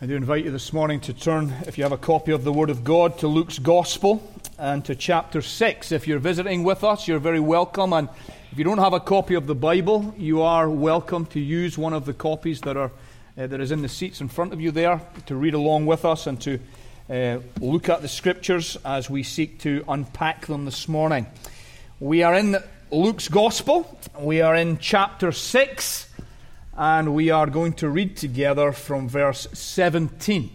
I do invite you this morning to turn, if you have a copy of the Word of God, to Luke's Gospel and to chapter 6. If you're visiting with us, you're very welcome. And if you don't have a copy of the Bible, you are welcome to use one of the copies that is in the seats in front of you there to read along with us and to look at the Scriptures as we seek to unpack them this morning. We are in Luke's Gospel. We are in chapter 6. And we are going to read together from verse 17.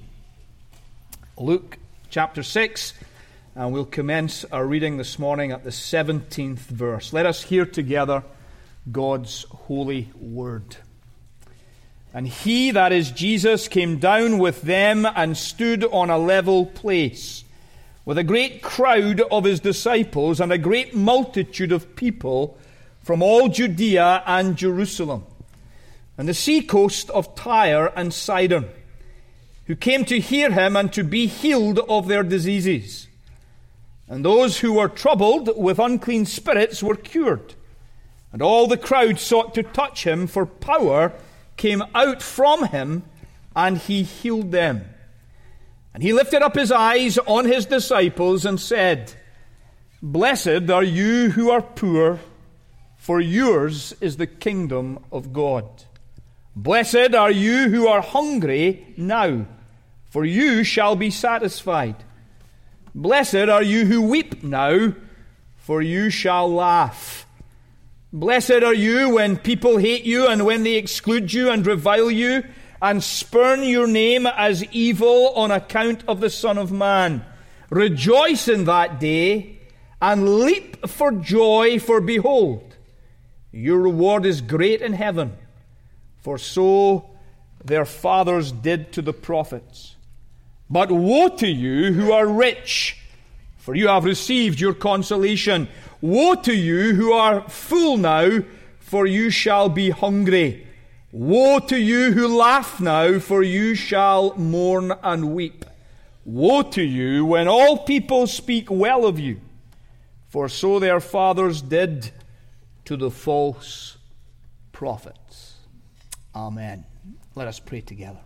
Luke chapter 6, and we'll commence our reading this morning at the 17th verse. Let us hear together God's holy word. And he, that is Jesus, came down with them and stood on a level place, with a great crowd of his disciples and a great multitude of people from all Judea and Jerusalem, and the seacoast of Tyre and Sidon, who came to hear him and to be healed of their diseases. And those who were troubled with unclean spirits were cured. And all the crowd sought to touch him, for power came out from him, and he healed them. And he lifted up his eyes on his disciples and said, "Blessed are you who are poor, for yours is the kingdom of God. Blessed are you who are hungry now, for you shall be satisfied. Blessed are you who weep now, for you shall laugh. Blessed are you when people hate you and when they exclude you and revile you and spurn your name as evil on account of the Son of Man. Rejoice in that day and leap for joy, for behold, your reward is great in heaven. For so their fathers did to the prophets. But woe to you who are rich, for you have received your consolation. Woe to you who are full now, for you shall be hungry. Woe to you who laugh now, for you shall mourn and weep. Woe to you when all people speak well of you, for so their fathers did to the false prophets." Amen. Let us pray together.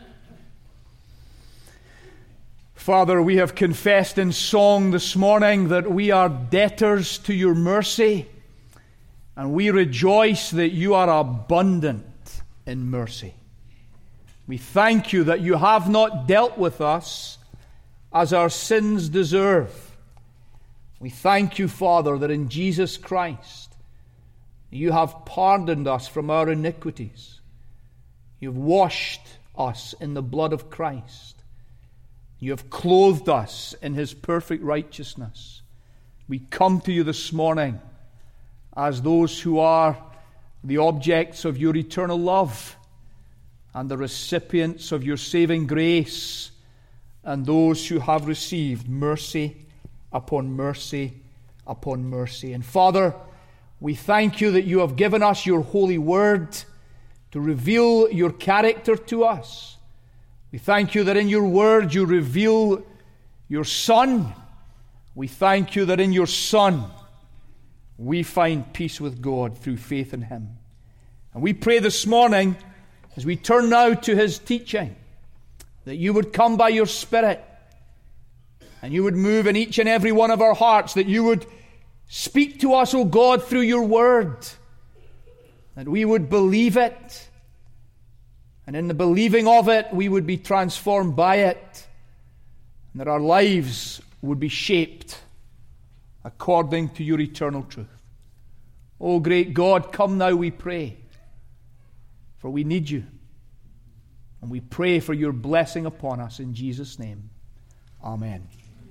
Father, we have confessed in song this morning that we are debtors to your mercy, and we rejoice that you are abundant in mercy. We thank you that you have not dealt with us as our sins deserve. We thank you, Father, that in Jesus Christ you have pardoned us from our iniquities. You've washed us in the blood of Christ. You have clothed us in his perfect righteousness. We come to you this morning as those who are the objects of your eternal love and the recipients of your saving grace, and those who have received mercy upon mercy upon mercy. And Father, we thank you that you have given us your holy word to reveal your character to us. We thank you that in your word you reveal your Son. We thank you that in your Son we find peace with God through faith in him. And we pray this morning, as we turn now to his teaching, that you would come by your Spirit and you would move in each and every one of our hearts, that you would speak to us, O God, through your word, that we would believe it, and in the believing of it, we would be transformed by it, and that our lives would be shaped according to your eternal truth. O great God, come now, we pray, for we need you, and we pray for your blessing upon us in Jesus' name. Amen.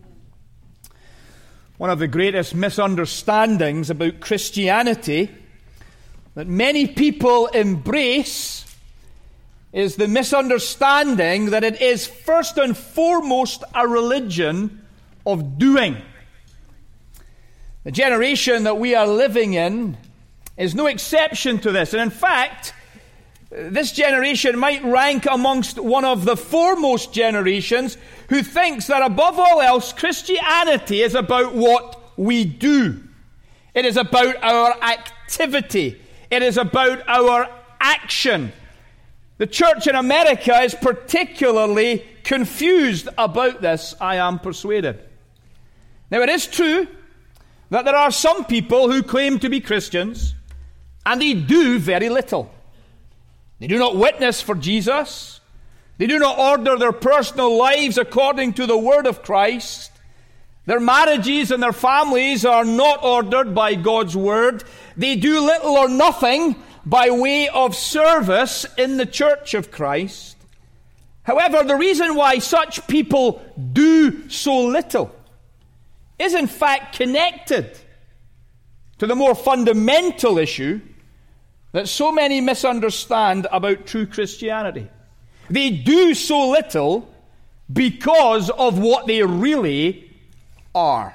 One of the greatest misunderstandings about Christianity that many people embrace is the misunderstanding that it is first and foremost a religion of doing. The generation that we are living in is no exception to this. And in fact, this generation might rank amongst one of the foremost generations who thinks that above all else, Christianity is about what we do. It is about our activity. It is about our action. The church in America is particularly confused about this, I am persuaded. Now, it is true that there are some people who claim to be Christians, and they do very little. They do not witness for Jesus. They do not order their personal lives according to the word of Christ. Their marriages and their families are not ordered by God's word. They do little or nothing by way of service in the church of Christ. However, the reason why such people do so little is in fact connected to the more fundamental issue that so many misunderstand about true Christianity. They do so little because of what they really are.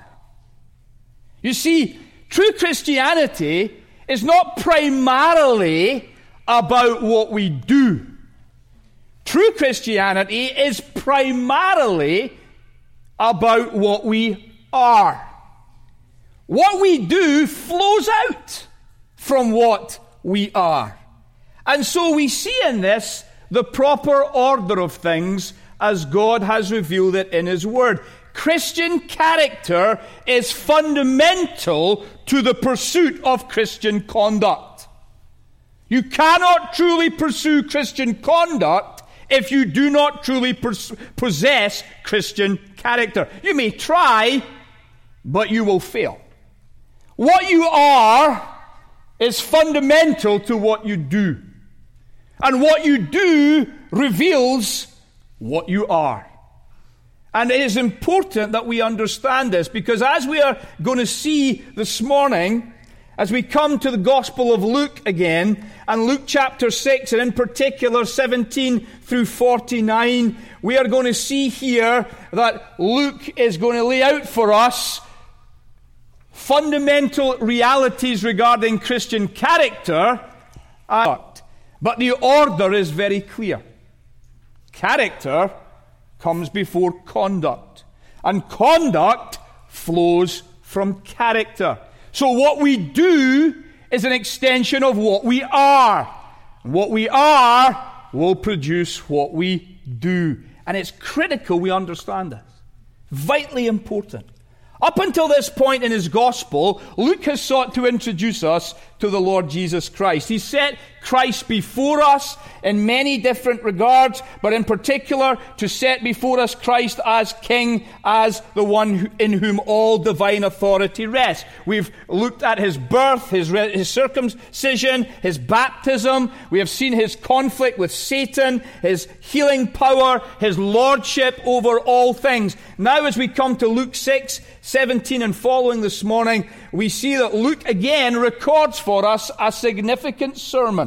You see, true Christianity is not primarily about what we do. True Christianity is primarily about what we are. What we do flows out from what we are. And so we see in this the proper order of things as God has revealed it in His Word. Christian character is fundamental to the pursuit of Christian conduct. You cannot truly pursue Christian conduct if you do not truly possess Christian character. You may try, but you will fail. What you are is fundamental to what you do. And what you do reveals what you are. And it is important that we understand this, because as we are going to see this morning, as we come to the Gospel of Luke again, and Luke chapter 6, and in particular 17 through 49, we are going to see here that Luke is going to lay out for us fundamental realities regarding Christian character. But the order is very clear. Character comes before conduct, and conduct flows from character. So what we do is an extension of what we are. What we are will produce what we do. And it's critical we understand this. Vitally important. Up until this point in his gospel, Luke has sought to introduce us to the Lord Jesus Christ. He set Christ before us in many different regards, but in particular to set before us Christ as King, as the one in whom all divine authority rests. We've looked at his birth, his circumcision, his baptism. We have seen his conflict with Satan, his healing power, his lordship over all things. Now as we come to Luke 6, 17 and following this morning, we see that Luke again records for us a significant sermon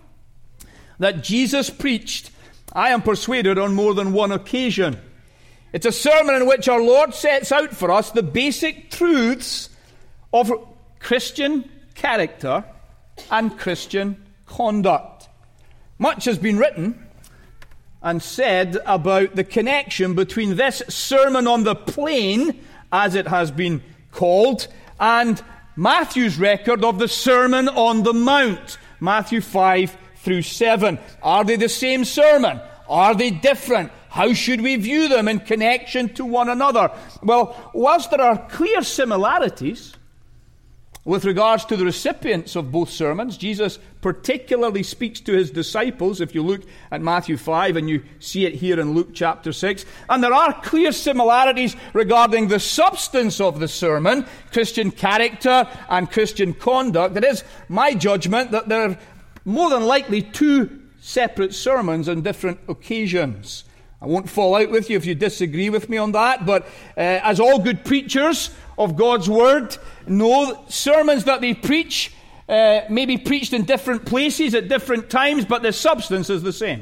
that Jesus preached, I am persuaded, on more than one occasion. It's a sermon in which our Lord sets out for us the basic truths of Christian character and Christian conduct. Much has been written and said about the connection between this Sermon on the Plain, as it has been called, and Matthew's record of the Sermon on the Mount, Matthew 5 through 7. Are they the same sermon? Are they different? How should we view them in connection to one another? Well, whilst there are clear similarities with regards to the recipients of both sermons, Jesus particularly speaks to his disciples, if you look at Matthew 5 and you see it here in Luke chapter 6. And there are clear similarities regarding the substance of the sermon, Christian character and Christian conduct. It is my judgment that there are more than likely two separate sermons on different occasions. I won't fall out with you if you disagree with me on that, but as all good preachers of God's Word know, sermons that they preach may be preached in different places at different times, but the substance is the same.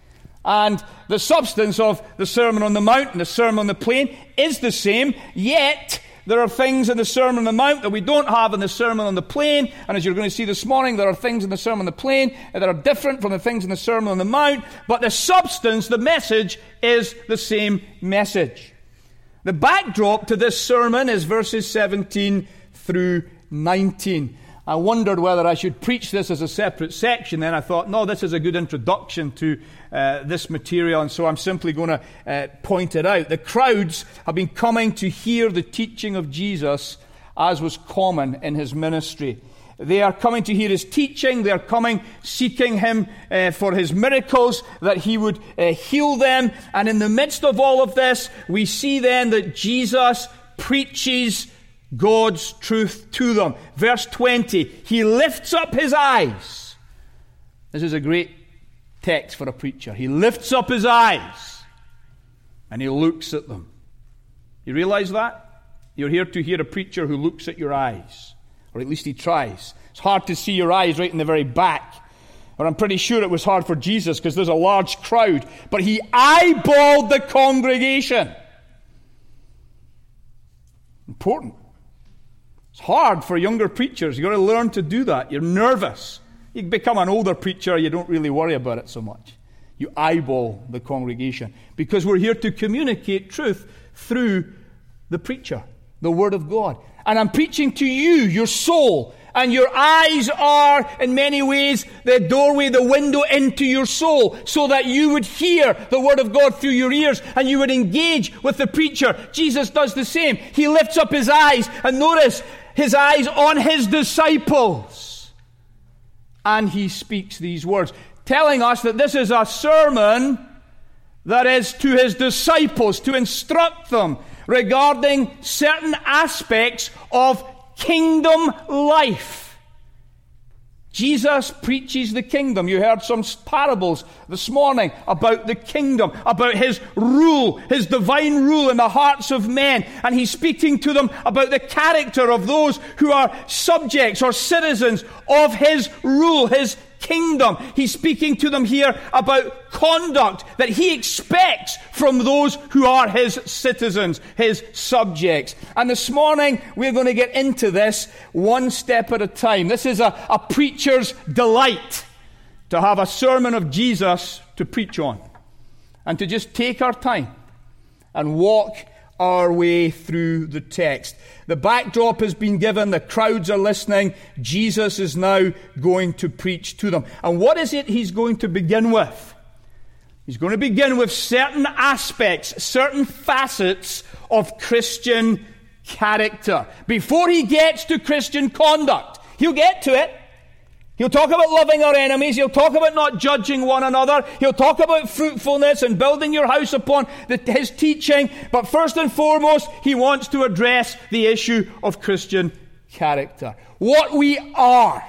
And the substance of the Sermon on the Mount and the Sermon on the Plain is the same, yet there are things in the Sermon on the Mount that we don't have in the Sermon on the Plain. And as you're going to see this morning, there are things in the Sermon on the Plain that are different from the things in the Sermon on the Mount. But the substance, the message, is the same message. The backdrop to this sermon is verses 17 through 19. I wondered whether I should preach this as a separate section. Then I thought, no, this is a good introduction to this material, and so I'm simply going to point it out. The crowds have been coming to hear the teaching of Jesus, as was common in his ministry. They are coming to hear his teaching. They are coming seeking him for his miracles, that he would heal them. And in the midst of all of this, we see then that Jesus preaches God's truth to them. Verse 20, he lifts up his eyes. This is a great text for a preacher. He lifts up his eyes and he looks at them. You realize that? You're here to hear a preacher who looks at your eyes, or at least he tries. It's hard to see your eyes right in the very back. Or I'm pretty sure it was hard for Jesus because there's a large crowd. But he eyeballed the congregation. Important. It's hard for younger preachers. You've got to learn to do that. You're nervous. You become an older preacher, you don't really worry about it so much. You eyeball the congregation. Because we're here to communicate truth through the preacher, the Word of God. And I'm preaching to you, your soul. And your eyes are, in many ways, the doorway, the window into your soul, so that you would hear the Word of God through your ears and you would engage with the preacher. Jesus does the same. He lifts up his eyes, and notice his eyes on his disciples. And he speaks these words, telling us that this is a sermon that is to his disciples, to instruct them regarding certain aspects of kingdom life. Jesus preaches the kingdom. You heard some parables this morning about the kingdom, about his rule, his divine rule in the hearts of men. And he's speaking to them about the character of those who are subjects or citizens of his rule, his kingdom. He's speaking to them here about conduct that he expects from those who are his citizens, his subjects. And this morning we're going to get into this one step at a time. This is a preacher's delight, to have a sermon of Jesus to preach on, and to just take our time and walk our way through the text. The backdrop has been given. The crowds are listening. Jesus is now going to preach to them. And what is it he's going to begin with? He's going to begin with certain aspects, certain facets of Christian character. Before he gets to Christian conduct, he'll get to it. He'll talk about loving our enemies. He'll talk about not judging one another. He'll talk about fruitfulness and building your house upon his teaching. But first and foremost, he wants to address the issue of Christian character. What we are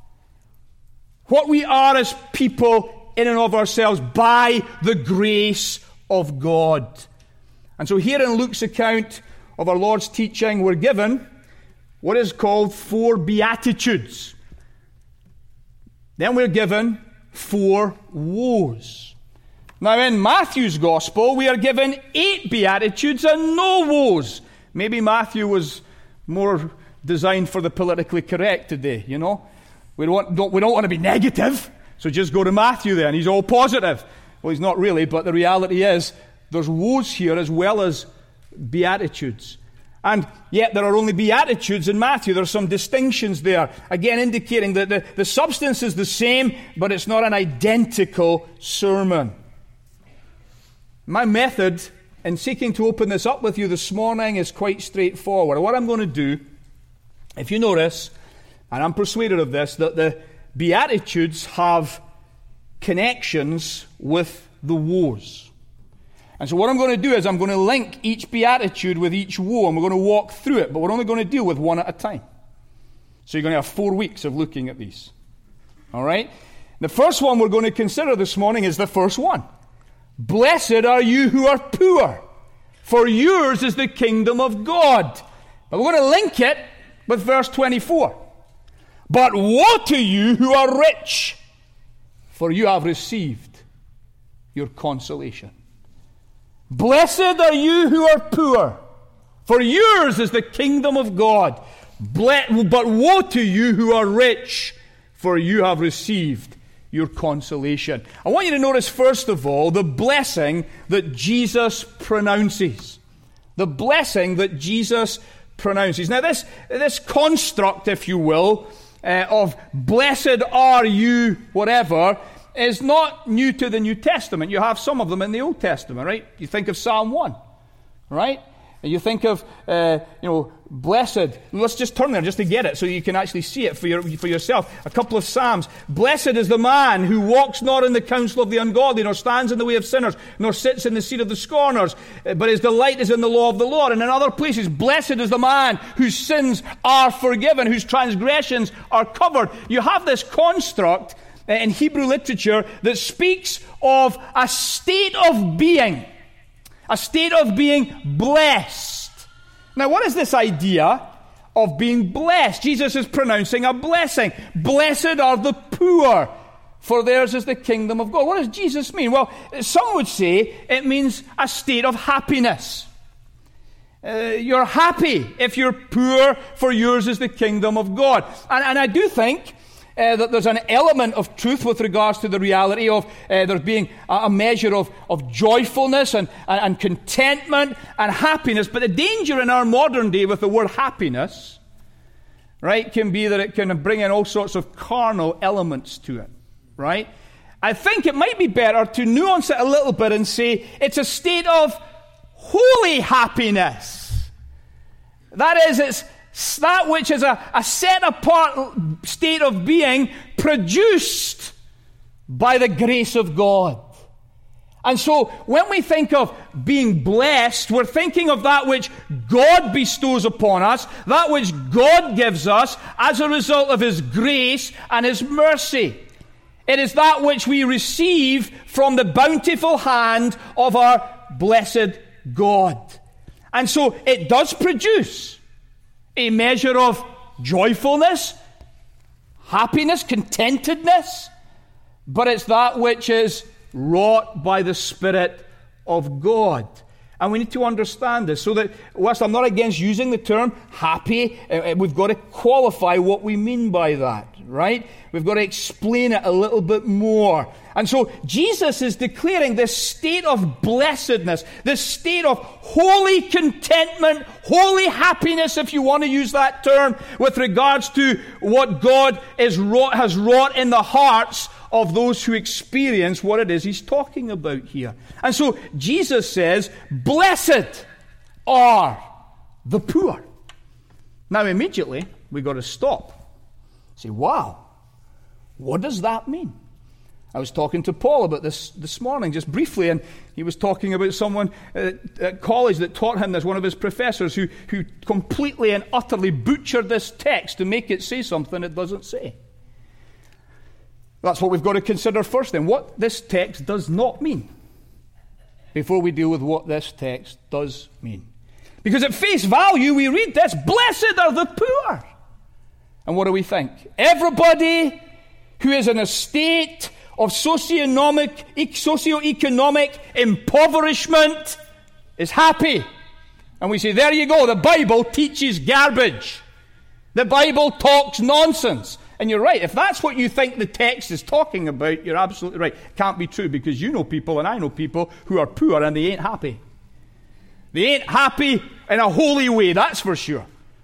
as people in and of ourselves by the grace of God. And so here in Luke's account of our Lord's teaching, we're given what is called 4 Beatitudes. Then we're given 4 woes. Now in Matthew's Gospel, we are given 8 Beatitudes and no woes. Maybe Matthew was more designed for the politically correct today, you know. We don't want to be negative, so just go to Matthew then. He's all positive. Well, he's not really, but the reality is there's woes here as well as Beatitudes. And yet there are only Beatitudes in Matthew. There are some distinctions there, again indicating that the substance is the same, but it's not an identical sermon. My method in seeking to open this up with you this morning is quite straightforward. What I'm going to do, if you notice, and I'm persuaded of this, that the Beatitudes have connections with the woes. And so what I'm going to do is I'm going to link each beatitude with each woe, and we're going to walk through it, but we're only going to deal with one at a time. So you're going to have 4 weeks of looking at these. All right? The first one we're going to consider this morning is the first one. Blessed are you who are poor, for yours is the kingdom of God. But we're going to link it with verse 24. But woe to you who are rich, for you have received your consolation. Blessed are you who are poor, for yours is the kingdom of God. But woe to you who are rich, for you have received your consolation. I want you to notice, first of all, the blessing that Jesus pronounces. The blessing that Jesus pronounces. Now, this construct, if you will, of blessed are you, whatever, is not new to the New Testament. You have some of them in the Old Testament, right? You think of Psalm 1, right? And you think of, blessed. Let's just turn there just to get it so you can actually see it for yourself. A couple of Psalms. Blessed is the man who walks not in the counsel of the ungodly, nor stands in the way of sinners, nor sits in the seat of the scorners, but his delight is in the law of the Lord. And in other places, blessed is the man whose sins are forgiven, whose transgressions are covered. You have this construct in Hebrew literature that speaks of a state of being. A state of being blessed. Now, what is this idea of being blessed? Jesus is pronouncing a blessing. Blessed are the poor, for theirs is the kingdom of God. What does Jesus mean? Well, some would say it means a state of happiness. You're happy if you're poor, for yours is the kingdom of God. And I do think that there's an element of truth with regards to the reality of there being a measure of joyfulness and contentment and happiness. But the danger in our modern day with the word happiness, right, can be that it can bring in all sorts of carnal elements to it, right? I think it might be better to nuance it a little bit and say it's a state of holy happiness. That is, it's that which is a set-apart state of being produced by the grace of God. And so when we think of being blessed, we're thinking of that which God bestows upon us, that which God gives us as a result of His grace and His mercy. It is that which we receive from the bountiful hand of our blessed God. And so it does produce a measure of joyfulness, happiness, contentedness, but it's that which is wrought by the Spirit of God. And we need to understand this, so that whilst I'm not against using the term happy, we've got to qualify what we mean by that, right? We've got to explain it a little bit more. And so Jesus is declaring this state of blessedness, this state of holy contentment, holy happiness, if you want to use that term, with regards to what God has wrought in the hearts of those who experience what it is He's talking about here. And so Jesus says, blessed are the poor. Now immediately, we've got to stop. Say, wow, what does that mean? I was talking to Paul about this morning, just briefly, and he was talking about someone at college that taught him this, one of his professors, who completely and utterly butchered this text to make it say something it doesn't say. That's what we've got to consider first then, what this text does not mean, before we deal with what this text does mean. Because at face value, we read this, blessed are the poor. And what do we think? Everybody who is in a state of socioeconomic impoverishment is happy. And we say, there you go, the Bible teaches garbage. The Bible talks nonsense. And you're right, if that's what you think the text is talking about, you're absolutely right. Can't be true, because you know people and I know people who are poor and they ain't happy. They ain't happy in a holy way, that's for sure.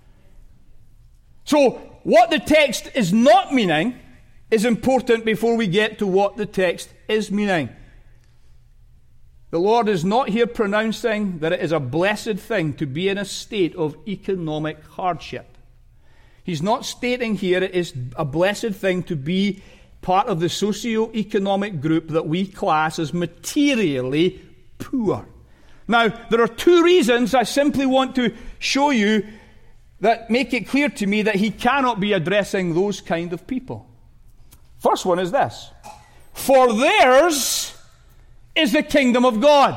So, what the text is not meaning is important before we get to what the text is meaning. The Lord is not here pronouncing that it is a blessed thing to be in a state of economic hardship. He's not stating here it is a blessed thing to be part of the socio-economic group that we class as materially poor. Now, there are two reasons I simply want to show you that make it clear to me that he cannot be addressing those kind of people. First one is this: for theirs is the kingdom of God.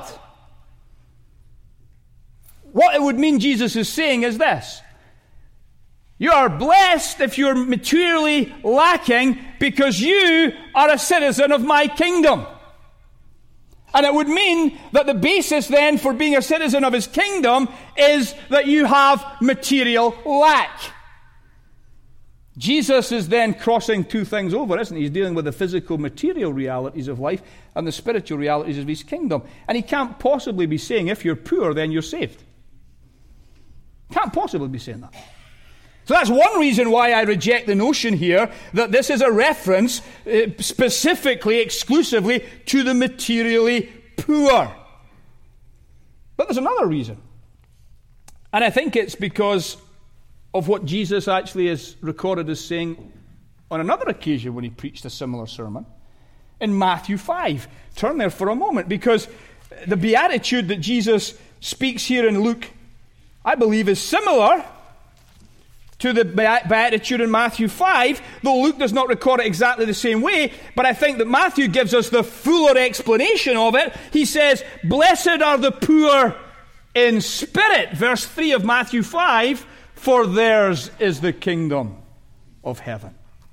What it would mean Jesus is saying is this: you are blessed if you're materially lacking, because you are a citizen of my kingdom. And it would mean that the basis then for being a citizen of his kingdom is that you have material lack. Jesus is then crossing two things over, isn't he? He's dealing with the physical, material realities of life and the spiritual realities of his kingdom. And he can't possibly be saying if you're poor, then you're saved. Can't possibly be saying that. So that's one reason why I reject the notion here that this is a reference specifically, exclusively to the materially poor. But there's another reason. And I think it's because of what Jesus actually is recorded as saying on another occasion when he preached a similar sermon in Matthew 5. Turn there for a moment, because the beatitude that Jesus speaks here in Luke, I believe, is similar to the beatitude in Matthew 5, though Luke does not record it exactly the same way, but I think that Matthew gives us the fuller explanation of it. He says, "Blessed are the poor in spirit," verse 3 of Matthew 5, "for theirs is the kingdom of heaven."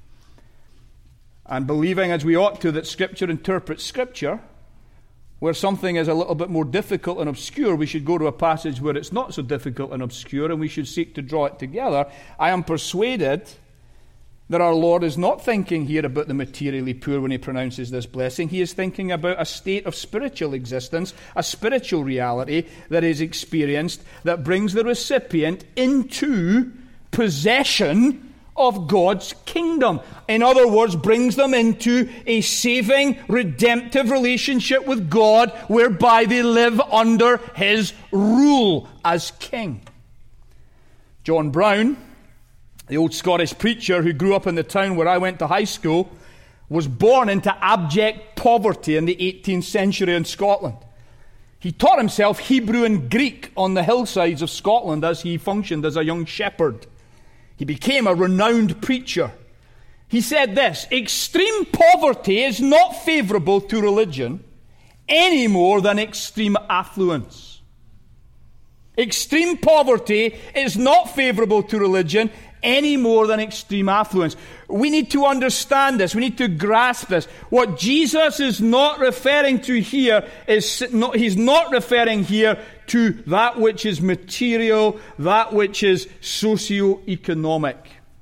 And believing, as we ought to, that Scripture interprets Scripture, where something is a little bit more difficult and obscure, we should go to a passage where it's not so difficult and obscure, and we should seek to draw it together. I am persuaded that our Lord is not thinking here about the materially poor when he pronounces this blessing. He is thinking about a state of spiritual existence, a spiritual reality that is experienced, that brings the recipient into possession of God's kingdom. In other words, brings them into a saving, redemptive relationship with God, whereby they live under his rule as king. John Brown, the old Scottish preacher who grew up in the town where I went to high school, was born into abject poverty in the 18th century in Scotland. He taught himself Hebrew and Greek on the hillsides of Scotland as he functioned as a young shepherd. He became a renowned preacher. He said this: "Extreme poverty is not favorable to religion any more than extreme affluence." Extreme poverty is not favorable to religion any more than extreme affluence. We need to understand this. We need to grasp this. What Jesus is not referring to here is he's not referring here to that which is material, that which is socio-economic.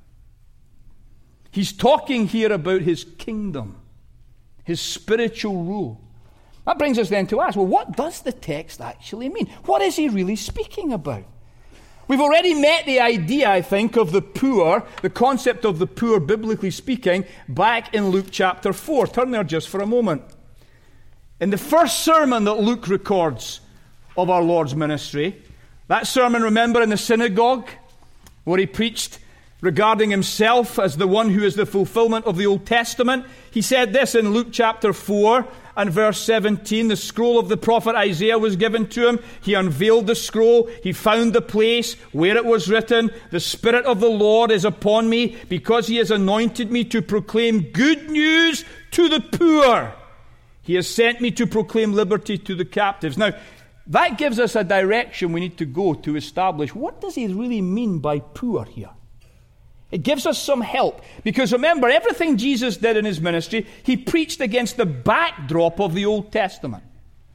He's talking here about his kingdom, his spiritual rule. That brings us then to ask, well, what does the text actually mean? What is he really speaking about? We've already met the idea, I think, of the poor, the concept of the poor, biblically speaking, back in Luke chapter 4. Turn there just for a moment. In the first sermon that Luke records of our Lord's ministry, that sermon, remember, in the synagogue, where he preached regarding himself as the one who is the fulfillment of the Old Testament, he said this in Luke chapter 4 and verse 17, "The scroll of the prophet Isaiah was given to him. He unveiled the scroll. He found the place where it was written, 'The Spirit of the Lord is upon me, because he has anointed me to proclaim good news to the poor. He has sent me to proclaim liberty to the captives.'" Now, that gives us a direction we need to go to establish what does he really mean by poor here. It gives us some help, because remember, everything Jesus did in his ministry, he preached against the backdrop of the Old Testament.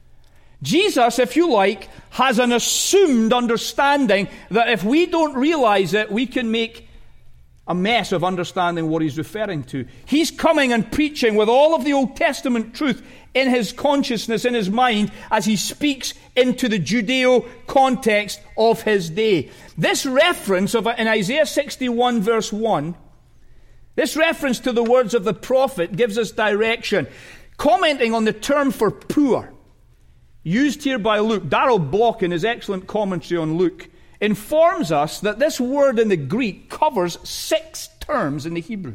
Jesus, if you like, has an assumed understanding that if we don't realize it, we can make a mess of understanding what he's referring to. He's coming and preaching with all of the Old Testament truth in his consciousness, in his mind, as he speaks into the Judeo context of his day. This reference in Isaiah 61 verse 1, this reference to the words of the prophet gives us direction. Commenting on the term for poor, used here by Luke, Darrell Block in his excellent commentary on Luke, informs us that this word in the Greek covers 6 terms in the Hebrew.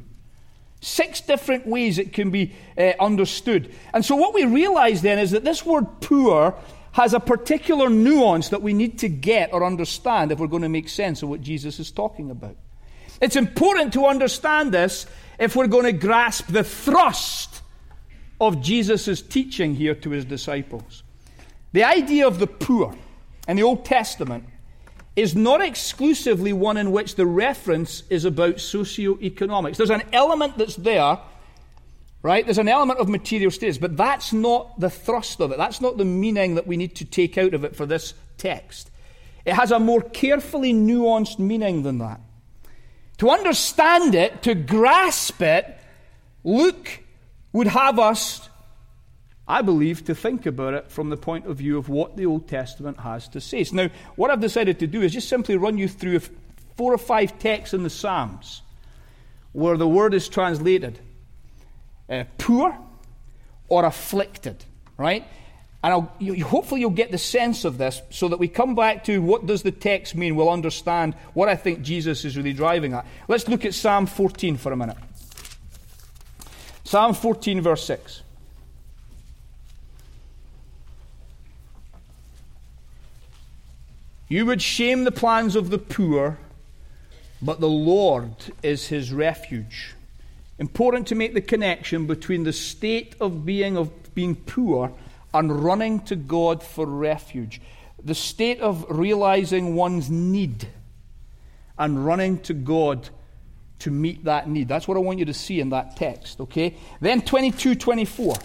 6 different ways it can be understood. And so what we realize then is that this word poor has a particular nuance that we need to get or understand if we're going to make sense of what Jesus is talking about. It's important to understand this if we're going to grasp the thrust of Jesus' teaching here to his disciples. The idea of the poor in the Old Testament is not exclusively one in which the reference is about socioeconomics. There's an element that's there, right? There's an element of material status, but that's not the thrust of it. That's not the meaning that we need to take out of it for this text. It has a more carefully nuanced meaning than that. To understand it, to grasp it, Luke would have us, I believe, to think about it from the point of view of what the Old Testament has to say. So now, what I've decided to do is just simply run you through 4 or 5 texts in the Psalms where the word is translated poor or afflicted, right? And hopefully you'll get the sense of this so that we come back to what does the text mean. We'll understand what I think Jesus is really driving at. Let's look at Psalm 14 for a minute. Psalm 14 verse 6. You would shame the plans of the poor, but the Lord is his refuge. Important to make the connection between the state of being poor and running to God for refuge. The state of realizing one's need and running to God to meet that need. That's what I want you to see in that text, okay? Then 22:24.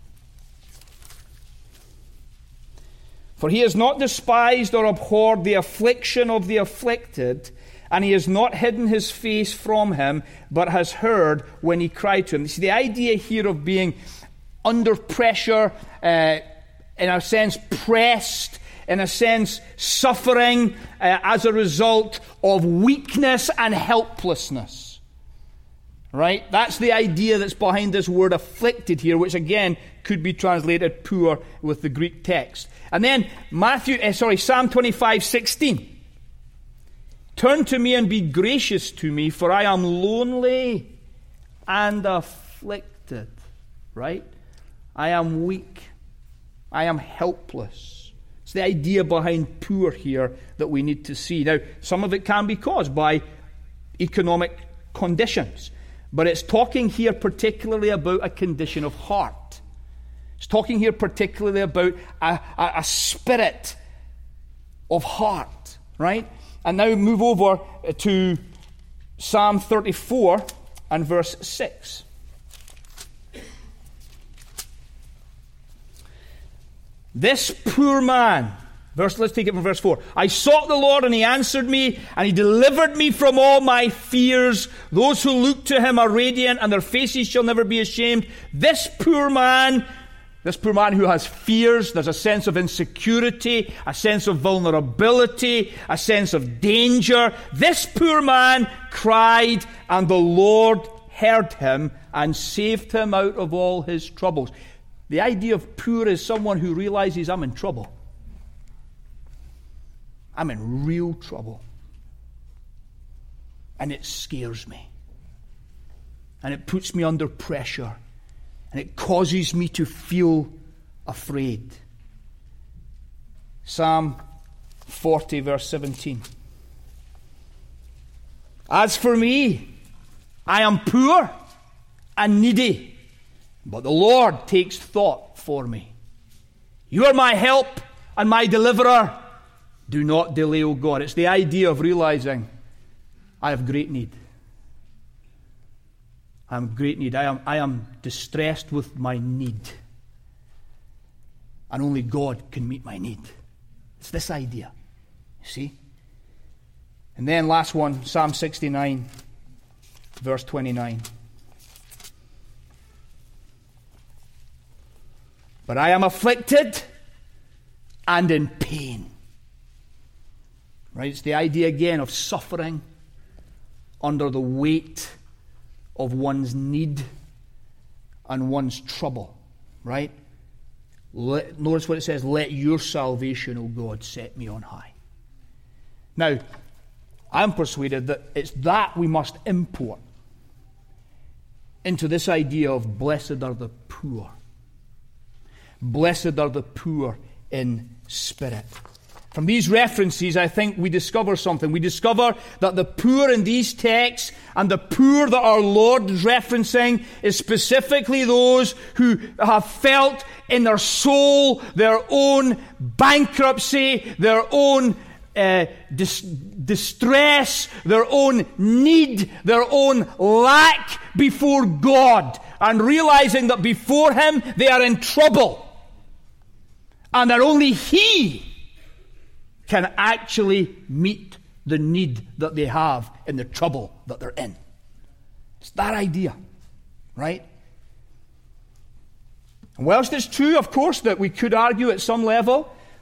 For he has not despised or abhorred the affliction of the afflicted, and he has not hidden his face from him, but has heard when he cried to him. See, the idea here of being under pressure, in a sense pressed, in a sense suffering as a result of weakness and helplessness. Right? That's the idea that's behind this word afflicted here, which again could be translated poor with the Greek text. And then Psalm 25:16. Turn to me and be gracious to me, for I am lonely and afflicted. Right? I am weak. I am helpless. It's the idea behind poor here that we need to see. Now, some of it can be caused by economic conditions. But it's talking here particularly about a condition of heart. It's talking here particularly about a spirit of heart, right? And now move over to Psalm 34 and verse 6. This poor man, let's take it from verse 4. I sought the Lord and he answered me and he delivered me from all my fears. Those who look to him are radiant and their faces shall never be ashamed. This poor man who has fears, there's a sense of insecurity, a sense of vulnerability, a sense of danger. This poor man cried and the Lord heard him and saved him out of all his troubles. The idea of poor is someone who realizes I'm in trouble. I'm in real trouble. And it scares me. And it puts me under pressure. And it causes me to feel afraid. Psalm 40 verse 17. As for me, I am poor and needy, but the Lord takes thought for me. You are my help and my deliverer. Do not delay, O God. It's the idea of realizing I have great need. I have great need. I am distressed with my need. And only God can meet my need. It's this idea. You see? And then last one, Psalm 69, verse 29. But I am afflicted and in pain. Right? It's the idea again of suffering under the weight of one's need and one's trouble. Right? Notice what it says, let your salvation, O God, set me on high. Now, I'm persuaded that it's that we must import into this idea of blessed are the poor. Blessed are the poor in spirit. From these references, I think we discover something. We discover that the poor in these texts and the poor that our Lord is referencing is specifically those who have felt in their soul their own bankruptcy, their own distress, their own need, their own lack before God, and realizing that before Him they are in trouble, and that only He can actually meet the need that they have in the trouble that they're in. It's that idea, right? And whilst it's true, of course, that we could argue at some level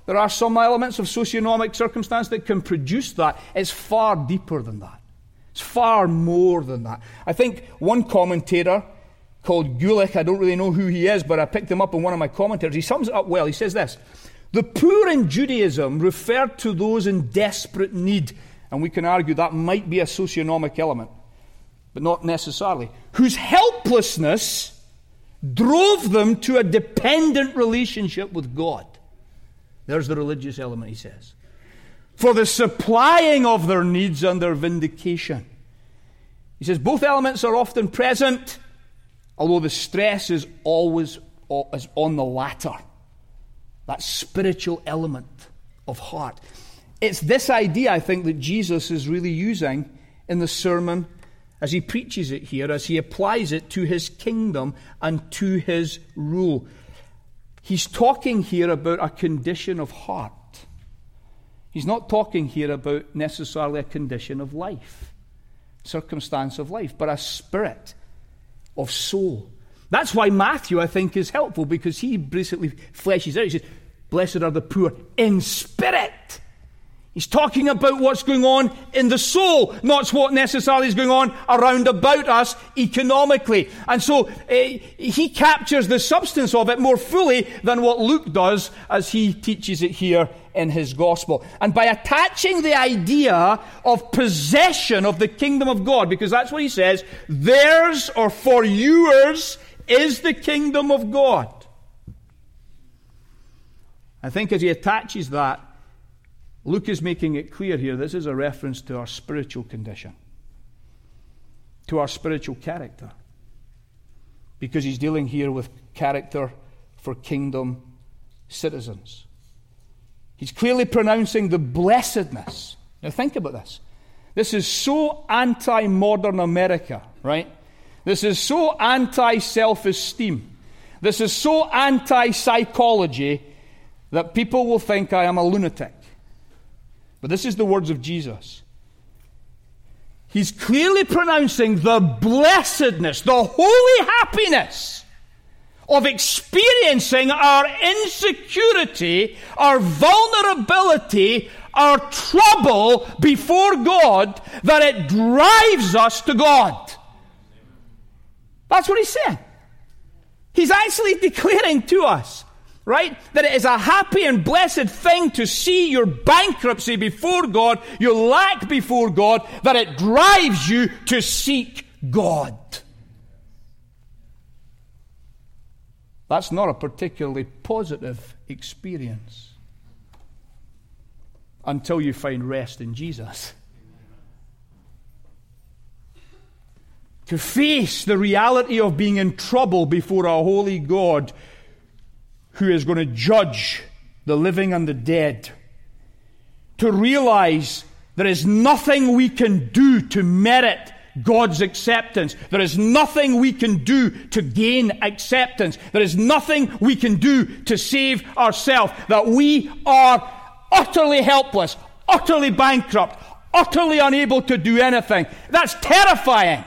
There are some elements of socioeconomic circumstance that can produce that. It's far deeper than that. It's far more than that. I think one commentator called Gulick, I don't really know who he is, but I picked him up in one of my commentaries. He sums it up well. He says this: the poor in Judaism referred to those in desperate need, and we can argue that might be a socioeconomic element, but not necessarily, whose helplessness drove them to a dependent relationship with God. There's the religious element, he says, for the supplying of their needs and their vindication. He says both elements are often present, although the stress is always on the latter, that spiritual element of heart. It's this idea, I think, that Jesus is really using in the sermon as he preaches it here, as he applies it to his kingdom and to his rule. He's talking here about a condition of heart. He's not talking here about necessarily a condition of life, circumstance of life, but a spirit of soul. That's why Matthew, I think, is helpful, because he basically fleshes out. He says, blessed are the poor in spirit. He's talking about what's going on in the soul, not what necessarily is going on around about us economically. And so he captures the substance of it more fully than what Luke does as he teaches it here in his gospel. And by attaching the idea of possession of the kingdom of God, because that's what he says, theirs or for yours is the kingdom of God. I think as he attaches that, Luke is making it clear here, this is a reference to our spiritual condition, to our spiritual character, because he's dealing here with character for kingdom citizens. He's clearly pronouncing the blessedness. Now think about this. This is so anti-modern America, right? This is so anti-self-esteem. This is so anti-psychology that people will think I am a lunatic. But this is the words of Jesus. He's clearly pronouncing the blessedness, the holy happiness of experiencing our insecurity, our vulnerability, our trouble before God, that it drives us to God. That's what he's saying. He's actually declaring to us, right, that it is a happy and blessed thing to see your bankruptcy before God, your lack before God, that it drives you to seek God. That's not a particularly positive experience until you find rest in Jesus. To face the reality of being in trouble before a holy God who is going to judge the living and the dead. To realize there is nothing we can do to merit God's acceptance. There is nothing we can do to gain acceptance. There is nothing we can do to save ourselves. That we are utterly helpless, utterly bankrupt, utterly unable to do anything. That's terrifying.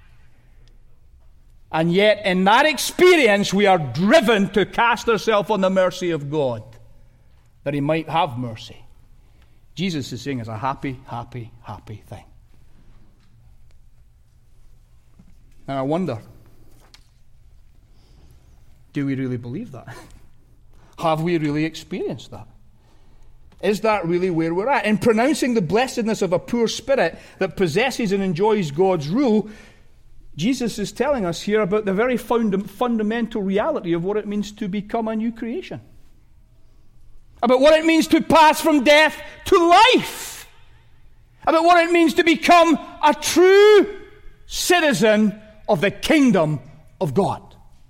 And yet, in that experience, we are driven to cast ourselves on the mercy of God, that he might have mercy. Jesus is saying it's a happy, happy, happy thing. And I wonder, do we really believe that? Have we really experienced that? Is that really where we're at? In pronouncing the blessedness of a poor spirit that possesses and enjoys God's rule, Jesus is telling us here about the very fundamental reality of what it means to become a new creation. About what it means to pass from death to life. About what it means to become a true citizen of the kingdom of God.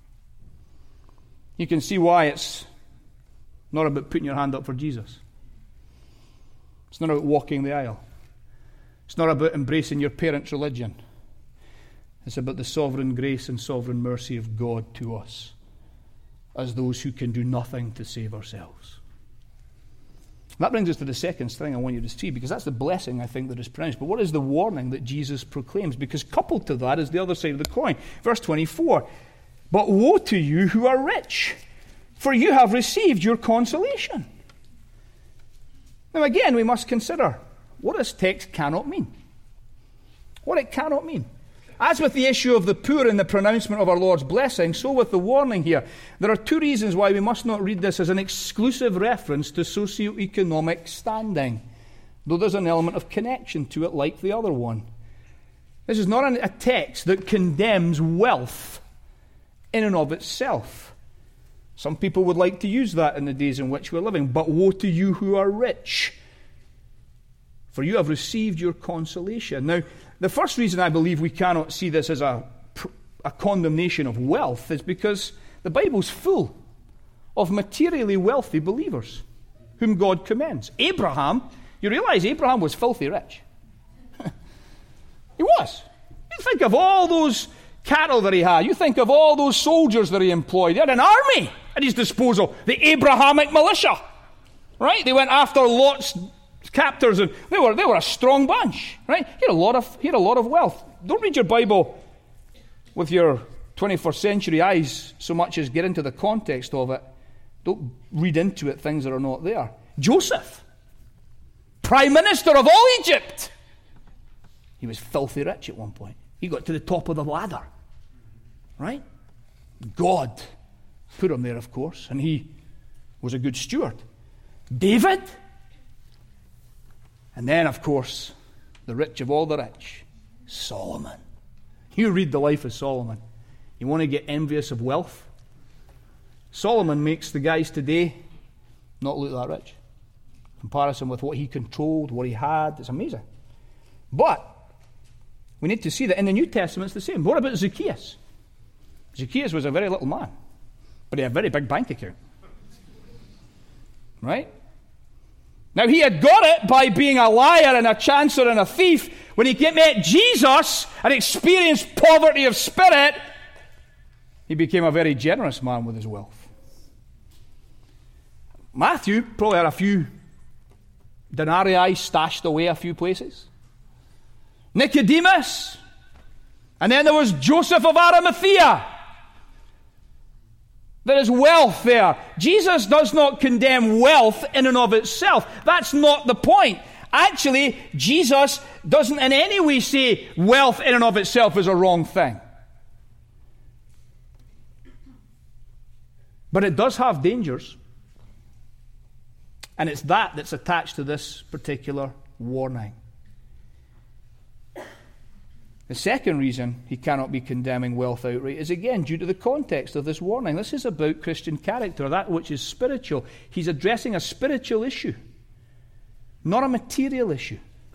You can see why it's not about putting your hand up for Jesus. It's not about walking the aisle. It's not about embracing your parents' religion. It's about the sovereign grace and sovereign mercy of God to us as those who can do nothing to save ourselves. That brings us to the second thing I want you to see, because that's the blessing, I think, that is pronounced. But what is the warning that Jesus proclaims? Because coupled to that is the other side of the coin. Verse 24, but woe to you who are rich, for you have received your consolation. Now again, we must consider what this text cannot mean. What it cannot mean. As with the issue of the poor and the pronouncement of our Lord's blessing, so with the warning here. There are two reasons why we must not read this as an exclusive reference to socio-economic standing, though there's an element of connection to it like the other one. This is not a text that condemns wealth in and of itself. Some people would like to use that in the days in which we're living. But woe to you who are rich, for you have received your consolation. Now, the first reason I believe we cannot see this as a condemnation of wealth is because the Bible's full of materially wealthy believers whom God commends. Abraham, you realize Abraham was filthy rich. He was. You think of all those cattle that he had. You think of all those soldiers that he employed. He had an army at his disposal. The Abrahamic militia. Right? They went after Lot's captors, and they were a strong bunch, right? He had a lot of wealth. Don't read your Bible with your 21st century eyes so much as get into the context of it. Don't read into it things that are not there. Joseph, Prime Minister of all Egypt, he was filthy rich at one point. He got to the top of the ladder, right? God put him there, of course, and he was a good steward. David. And then, of course, the rich of all the rich, Solomon. You read the life of Solomon. You want to get envious of wealth? Solomon makes the guys today not look that rich. Comparison with what he controlled, what he had, it's amazing. But we need to see that in the New Testament it's the same. What about Zacchaeus? Zacchaeus was a very little man, but he had a very big bank account. Right? Now, he had got it by being a liar and a chancer and a thief. When he met Jesus and experienced poverty of spirit, he became a very generous man with his wealth. Matthew probably had a few denarii stashed away a few places. Nicodemus. And then there was Joseph of Arimathea. There is wealth there. Jesus does not condemn wealth in and of itself. That's not the point. Actually, Jesus doesn't in any way say wealth in and of itself is a wrong thing. But it does have dangers. And it's that's attached to this particular warning. The second reason he cannot be condemning wealth outright is again due to the context of this warning. This is about Christian character, that which is spiritual. He's addressing a spiritual issue, not a material issue.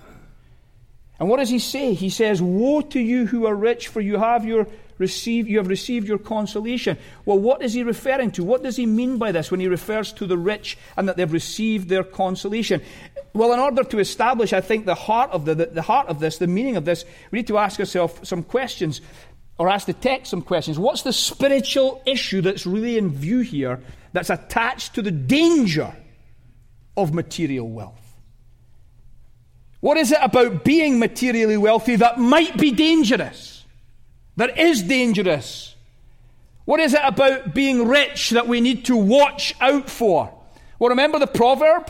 And what does he say? He says, woe to you who are rich, for you have received your consolation. Well, what is he referring to? What does he mean by this when he refers to the rich and that they've received their consolation? Well, in order to establish, I think, the heart of this, the meaning of this, we need to ask ourselves some questions, or ask the text some questions. What's the spiritual issue that's really in view here that's attached to the danger of material wealth? What is it about being materially wealthy that might be dangerous? That is dangerous? What is it about being rich that we need to watch out for? Well, remember the proverb?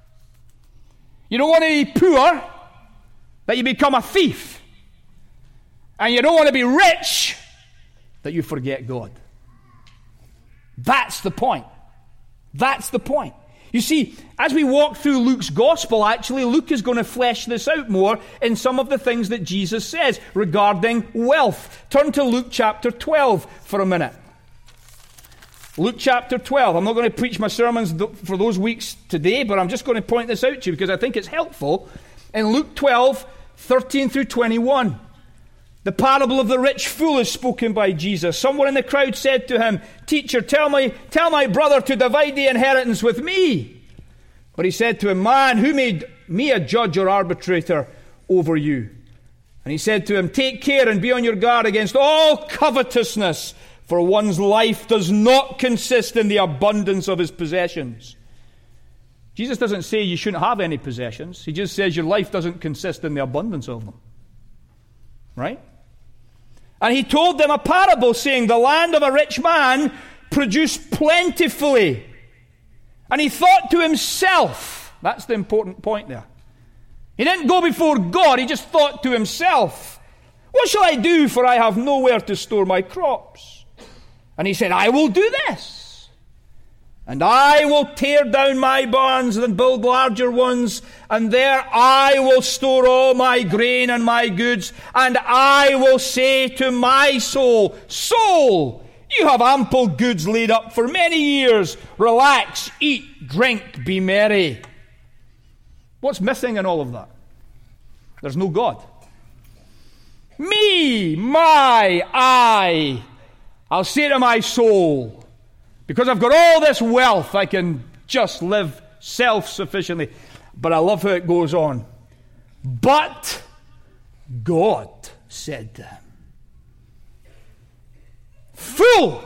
You don't want to be poor, that you become a thief. And you don't want to be rich, that you forget God. That's the point. That's the point. You see, as we walk through Luke's gospel, actually, Luke is going to flesh this out more in some of the things that Jesus says regarding wealth. Turn to Luke chapter 12 for a minute. Luke chapter 12. I'm not going to preach my sermons for those weeks today, but I'm just going to point this out to you because I think it's helpful. In Luke 12, 13 through 21, the parable of the rich fool is spoken by Jesus. Someone in the crowd said to him, "Teacher, tell my brother to divide the inheritance with me." But he said to him, "Man, who made me a judge or arbitrator over you?" And he said to him, "Take care and be on your guard against all covetousness, for one's life does not consist in the abundance of his possessions." Jesus doesn't say you shouldn't have any possessions. He just says your life doesn't consist in the abundance of them. Right? And he told them a parable, saying, "The land of a rich man produced plentifully. And he thought to himself," That's the important point there. He didn't go before God. He just thought to himself, what shall I do, for I have nowhere to store my crops? And he said, I will do this. And I will tear down my barns and build larger ones, and there I will store all my grain and my goods, and I will say to my soul, soul, you have ample goods laid up for many years. Relax, eat, drink, be merry. What's missing in all of that? There's no God. Me, I. I'll say to my soul, because I've got all this wealth, I can just live self-sufficiently. But I love how it goes on. But God said to him, fool,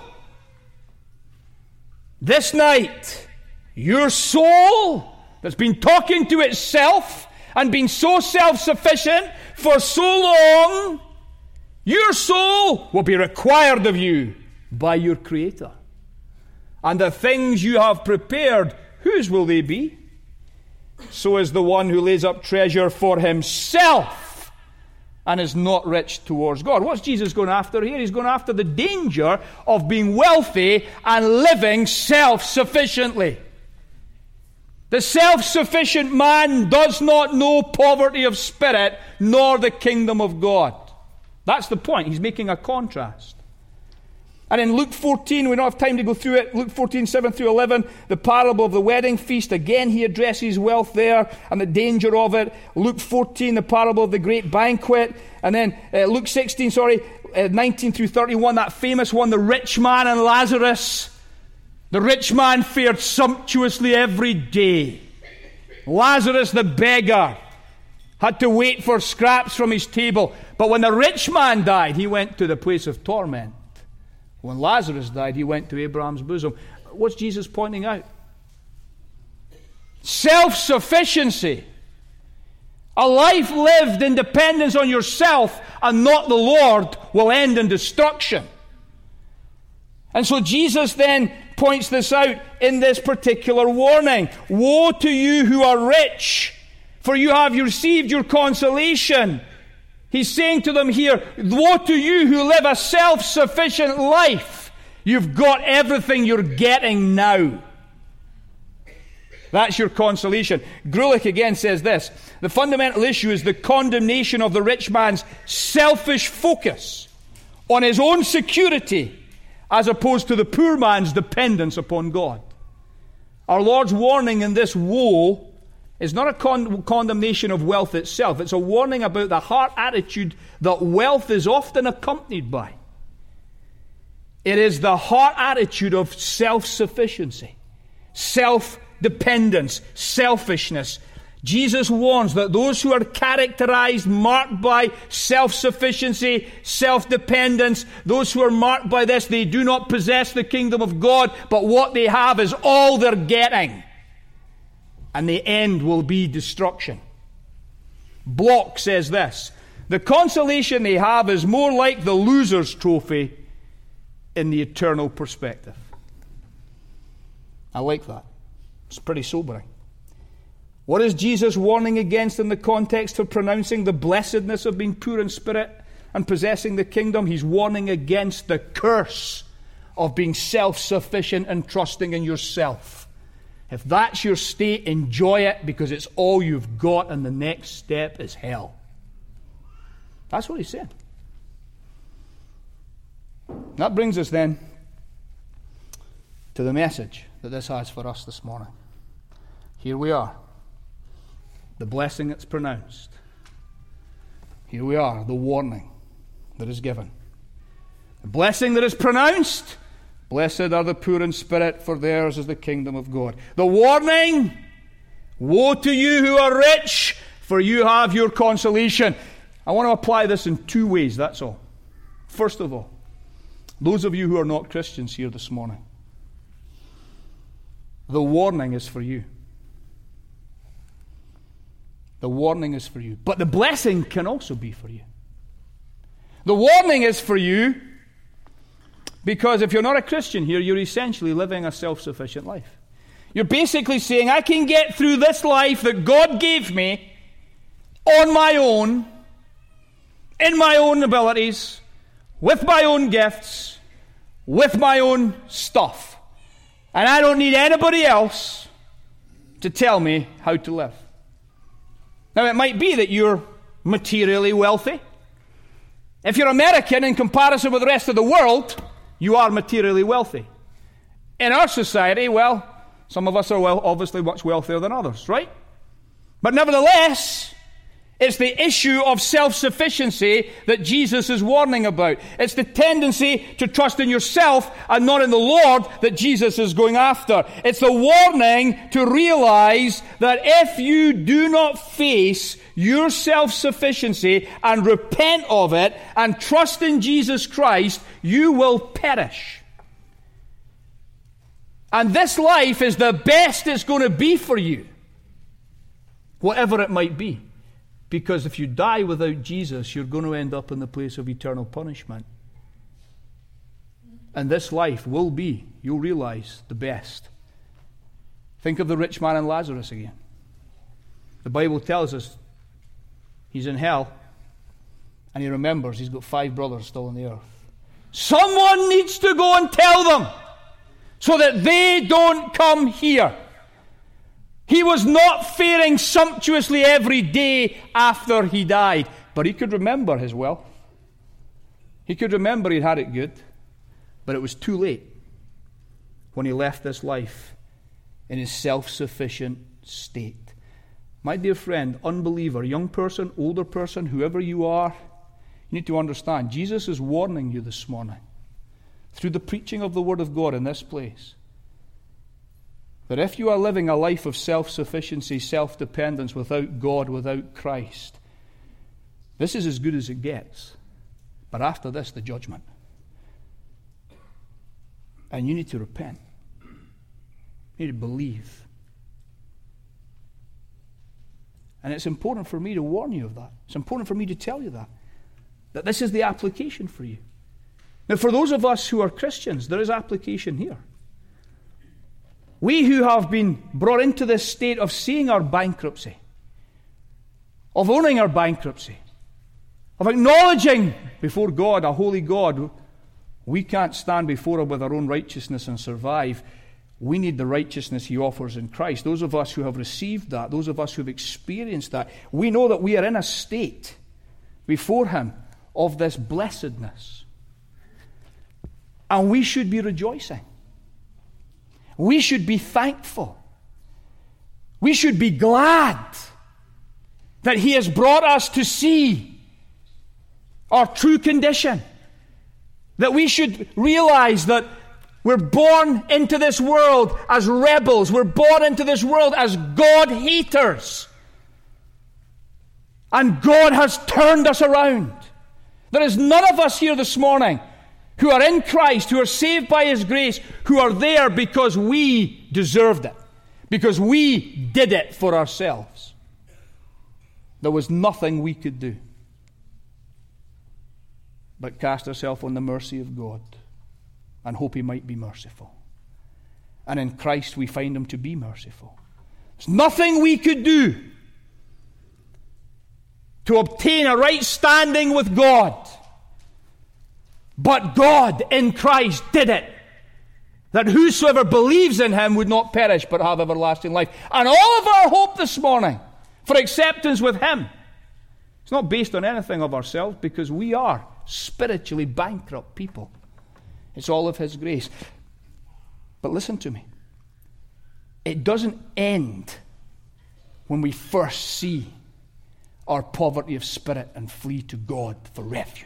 this night your soul that's been talking to itself and been so self-sufficient for so long, your soul will be required of you by your Creator. And the things you have prepared, whose will they be? So is the one who lays up treasure for himself and is not rich towards God. What's Jesus going after here? He's going after the danger of being wealthy and living self-sufficiently. The self-sufficient man does not know poverty of spirit, nor the kingdom of God. That's the point. He's making a contrast. And in Luke 14, we don't have time to go through it, Luke 14, 7 through 11, the parable of the wedding feast, again he addresses wealth there and the danger of it. Luke 14, the parable of the great banquet. And then Luke 16, 19 through 31, that famous one, the rich man and Lazarus. The rich man fared sumptuously every day. Lazarus the beggar had to wait for scraps from his table. But when the rich man died, he went to the place of torment. When Lazarus died, he went to Abraham's bosom. What's Jesus pointing out? Self-sufficiency. A life lived in dependence on yourself and not the Lord will end in destruction. And so Jesus then points this out in this particular warning. Woe to you who are rich, for you have received your consolation. He's saying to them here, woe to you who live a self-sufficient life. You've got everything you're getting now. That's your consolation. Grulich again says this, the fundamental issue is the condemnation of the rich man's selfish focus on his own security as opposed to the poor man's dependence upon God. Our Lord's warning in this woe is not a condemnation of wealth itself. It's a warning about the heart attitude that wealth is often accompanied by. It is the heart attitude of self-sufficiency, self-dependence, selfishness. Jesus warns that those who are characterized, marked by self-sufficiency, self-dependence, those who are marked by this, they do not possess the kingdom of God, but what they have is all they're getting. And the end will be destruction. Bloch says this, the consolation they have is more like the loser's trophy in the eternal perspective. I like that. It's pretty sobering. What is Jesus warning against in the context of pronouncing the blessedness of being poor in spirit and possessing the kingdom? He's warning against the curse of being self-sufficient and trusting in yourself. If that's your state, enjoy it because it's all you've got and the next step is hell. That's what he's saying. That brings us then to the message that this has for us this morning. Here we are. The blessing that's pronounced. Here we are, the warning that is given. The blessing that is pronounced. Blessed are the poor in spirit, for theirs is the kingdom of God. The warning, woe to you who are rich, for you have your consolation. I want to apply this in two ways, that's all. First of all, those of you who are not Christians here this morning, the warning is for you. The warning is for you. But the blessing can also be for you. The warning is for you because if you're not a Christian here, you're essentially living a self-sufficient life. You're basically saying, I can get through this life that God gave me on my own, in my own abilities, with my own gifts, with my own stuff. And I don't need anybody else to tell me how to live. Now, it might be that you're materially wealthy. If you're American, in comparison with the rest of the world, you are materially wealthy. In our society, well, some of us are obviously much wealthier than others, right? But nevertheless, it's the issue of self-sufficiency that Jesus is warning about. It's the tendency to trust in yourself and not in the Lord that Jesus is going after. It's the warning to realize that if you do not face your self-sufficiency and repent of it and trust in Jesus Christ, you will perish. And this life is the best it's going to be for you, whatever it might be. Because if you die without Jesus, you're going to end up in the place of eternal punishment. And this life will be, you'll realize, the best. Think of the rich man and Lazarus again. The Bible tells us he's in hell, and he remembers he's got 5 brothers still on the earth. Someone needs to go and tell them so that they don't come here. He was not faring sumptuously every day after he died, but he could remember his wealth. He could remember he'd had it good, but it was too late when he left this life in his self-sufficient state. My dear friend, unbeliever, young person, older person, whoever you are, you need to understand, Jesus is warning you this morning through the preaching of the Word of God in this place, that if you are living a life of self-sufficiency, self-dependence without God, without Christ, this is as good as it gets. But after this, the judgment. And you need to repent. You need to believe. And it's important for me to warn you of that. It's important for me to tell you that this is the application for you. Now, for those of us who are Christians, there is application here. We who have been brought into this state of seeing our bankruptcy, of owning our bankruptcy, of acknowledging before God, a holy God, we can't stand before Him with our own righteousness and survive. We need the righteousness He offers in Christ. Those of us who have received that, those of us who have experienced that, we know that we are in a state before Him of this blessedness. And we should be rejoicing. We should be thankful. We should be glad that He has brought us to see our true condition. That we should realize that we're born into this world as rebels. We're born into this world as God-haters. And God has turned us around. There is none of us here this morning who are in Christ, who are saved by His grace, who are there because we deserved it, because we did it for ourselves. There was nothing we could do but cast ourselves on the mercy of God and hope He might be merciful. And in Christ we find Him to be merciful. There's nothing we could do to obtain a right standing with God. But God in Christ did it, that whosoever believes in Him would not perish but have everlasting life. And all of our hope this morning for acceptance with Him, it's not based on anything of ourselves, because we are spiritually bankrupt people. It's all of His grace. But listen to me. It doesn't end when we first see our poverty of spirit and flee to God for refuge.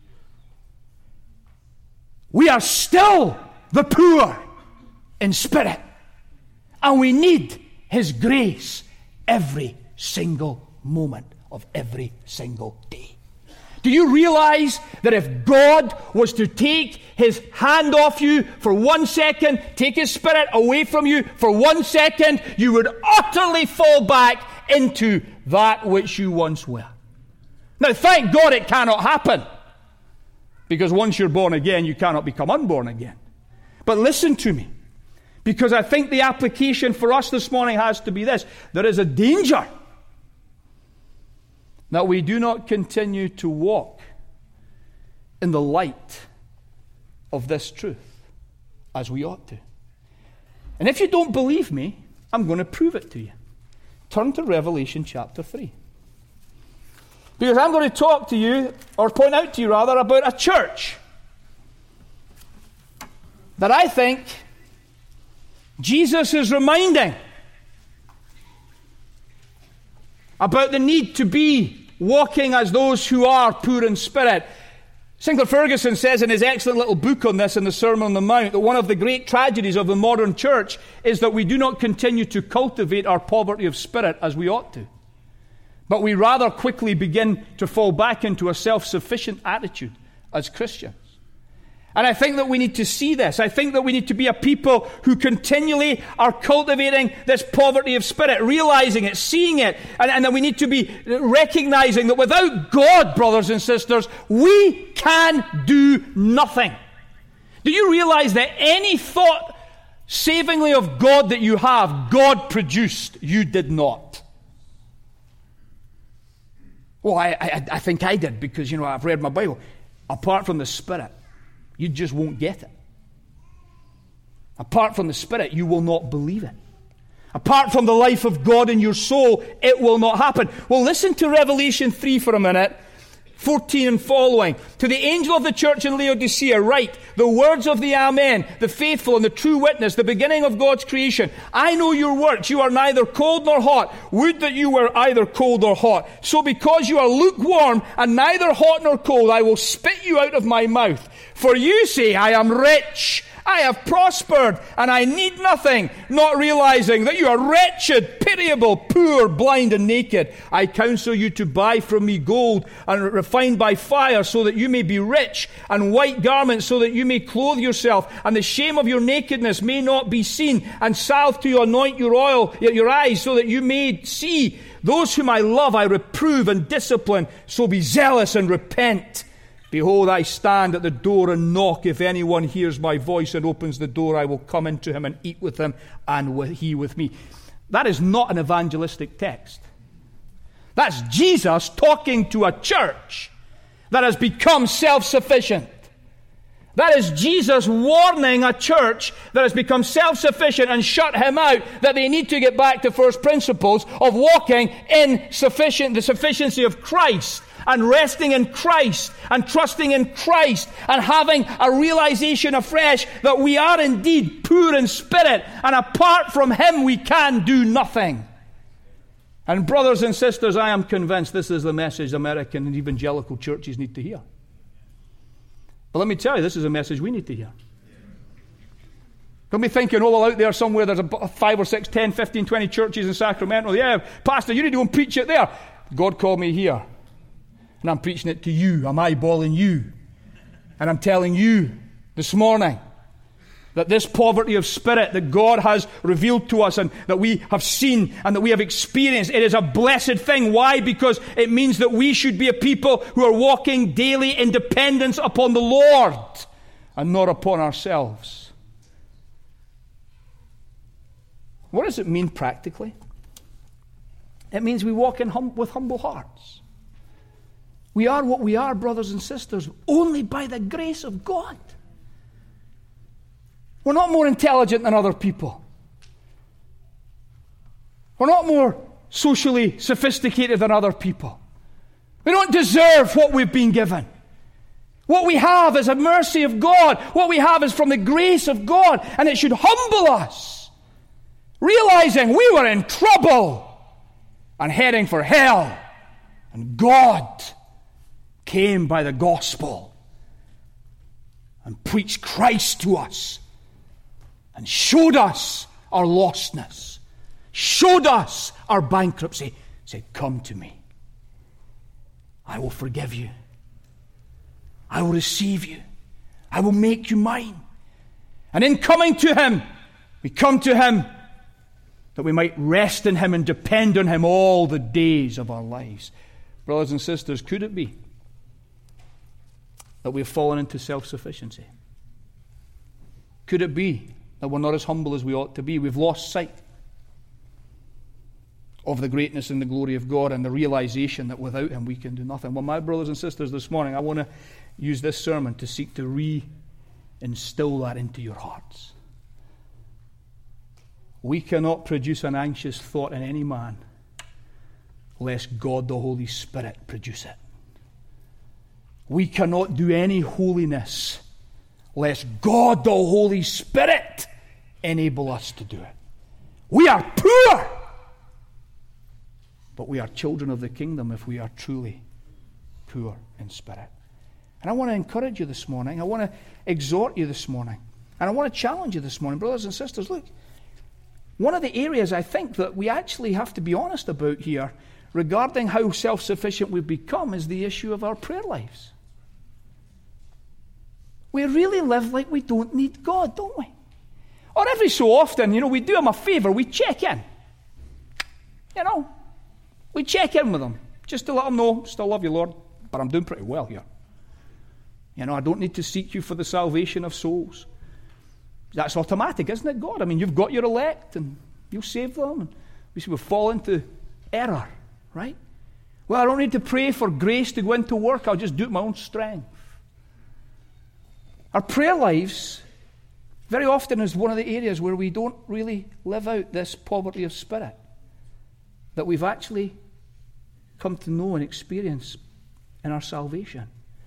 We are still the poor in spirit. And we need His grace every single moment of every single day. Do you realize that if God was to take His hand off you for 1 second, take His Spirit away from you for 1 second, you would utterly fall back into that which you once were? Now, thank God it cannot happen. Because once you're born again, you cannot become unborn again. But listen to me. Because I think the application for us this morning has to be this. There is a danger that we do not continue to walk in the light of this truth as we ought to. And if you don't believe me, I'm going to prove it to you. Turn to Revelation chapter 3. Because I'm going to talk to you, or point out to you rather, about a church that I think Jesus is reminding about the need to be walking as those who are poor in spirit. Sinclair Ferguson says in his excellent little book on this in the Sermon on the Mount that one of the great tragedies of the modern church is that we do not continue to cultivate our poverty of spirit as we ought to. But we rather quickly begin to fall back into a self-sufficient attitude as Christians. And I think that we need to see this. I think that we need to be a people who continually are cultivating this poverty of spirit, realizing it, seeing it, and that we need to be recognizing that without God, brothers and sisters, we can do nothing. Do you realize that any thought savingly of God that you have, God produced, you did not? Well, I think I did because, I've read my Bible. Apart from the Spirit, you just won't get it. Apart from the Spirit, you will not believe it. Apart from the life of God in your soul, it will not happen. Well, listen to Revelation 3 for a minute, 14 and following. To the angel of the church in Laodicea write, the words of the Amen, the faithful and the true witness, the beginning of God's creation. I know your works. You are neither cold nor hot. Would that you were either cold or hot. So because you are lukewarm and neither hot nor cold, I will spit you out of my mouth. For you say, I am rich, I have prospered, and I need nothing, not realizing that you are wretched, pitiable, poor, blind, and naked. I counsel you to buy from me gold and refined by fire, so that you may be rich, and white garments, so that you may clothe yourself, and the shame of your nakedness may not be seen, and salve to anoint your eyes, so that you may see. Those whom I love I reprove and discipline, so be zealous and repent. Behold, I stand at the door and knock. If anyone hears my voice and opens the door, I will come into him and eat with him, and he with me. That is not an evangelistic text. That's Jesus talking to a church that has become self-sufficient. That is Jesus warning a church that has become self-sufficient and shut him out, that they need to get back to first principles of walking in the sufficiency of Christ, and resting in Christ, and trusting in Christ, and having a realization afresh that we are indeed poor in spirit, and apart from him we can do nothing. And brothers and sisters, I am convinced this is the message American and evangelical churches need to hear. But let me tell you, this is a message we need to hear. Don't be thinking, well, out there somewhere there's 5 or 6, 10, 15, 20 churches in Sacramento. Yeah, Pastor, you need to go and preach it there. God called me here. And I'm preaching it to you. I'm eyeballing you. And I'm telling you this morning that this poverty of spirit that God has revealed to us and that we have seen and that we have experienced, it is a blessed thing. Why? Because it means that we should be a people who are walking daily in dependence upon the Lord and not upon ourselves. What does it mean practically? It means we walk with humble hearts. We are what we are, brothers and sisters, only by the grace of God. We're not more intelligent than other people. We're not more socially sophisticated than other people. We don't deserve what we've been given. What we have is a mercy of God. What we have is from the grace of God, and it should humble us, realizing we were in trouble and heading for hell, and God came by the gospel and preached Christ to us and showed us our lostness, showed us our bankruptcy, said, come to me. I will forgive you. I will receive you. I will make you mine. And in coming to him, we come to him that we might rest in him and depend on him all the days of our lives. Brothers and sisters, could it be that we've fallen into self-sufficiency? Could it be that we're not as humble as we ought to be. We've lost sight of the greatness and the glory of God and the realization that without Him we can do nothing. Well, my brothers and sisters, this morning I want to use this sermon to seek to re-instill that into your hearts. We cannot produce an anxious thought in any man lest God the Holy Spirit produce it. We cannot do any holiness lest God the Holy Spirit enable us to do it. We are poor, but we are children of the kingdom if we are truly poor in spirit. And I want to encourage you this morning. I want to exhort you this morning. And I want to challenge you this morning. Brothers and sisters, look, one of the areas I think that we actually have to be honest about here regarding how self-sufficient we've become is the issue of our prayer lives. We really live like we don't need God, don't we? Or every so often, we do Him a favor, we check in. We check in with Him just to let Him know, still love you, Lord, but I'm doing pretty well here. I don't need to seek you for the salvation of souls. That's automatic, isn't it, God? I mean, you've got your elect and you'll save them. And we say we fall into error, right? Well, I don't need to pray for grace to go into work. I'll just do it in my own strength. Our prayer lives very often is one of the areas where we don't really live out this poverty of spirit that we've actually come to know and experience in our salvation.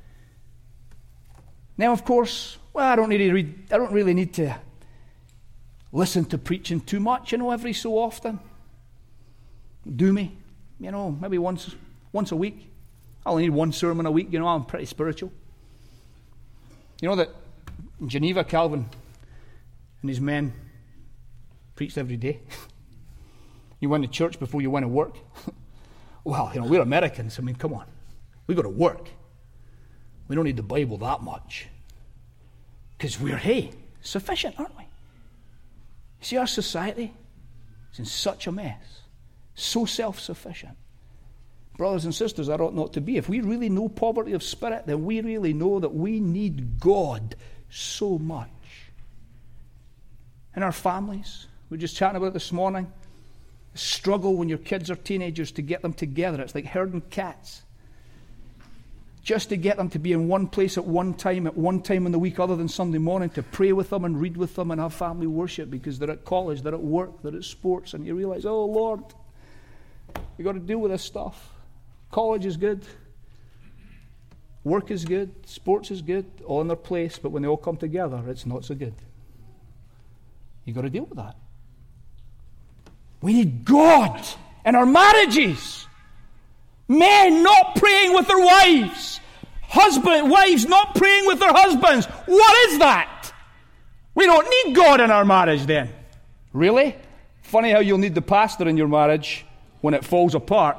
Now, of course, I don't really need to listen to preaching too much, every so often. Do me, maybe once a week. I only need one sermon a week, I'm pretty spiritual. You know that in Geneva, Calvin and his men preached every day. You went to church before you went to work. Well, we're Americans. I mean, come on. We go to work. We don't need the Bible that much. Because we're, sufficient, aren't we? See, our society is in such a mess. So self-sufficient. Brothers and sisters, that ought not to be. If we really know poverty of spirit, then we really know that we need God so much. In our families, we were just chatting about it this morning. The struggle when your kids are teenagers to get them together. It's like herding cats. Just to get them to be in one place at one time in the week other than Sunday morning, to pray with them and read with them and have family worship because they're at college, they're at work, they're at sports, and you realize, oh Lord, you've got to deal with this stuff. College is good, work is good, sports is good, all in their place, but when they all come together, it's not so good. You've got to deal with that. We need God in our marriages. Men not praying with their wives. Wives not praying with their husbands. What is that? We don't need God in our marriage then. Really? Funny how you'll need the pastor in your marriage when it falls apart.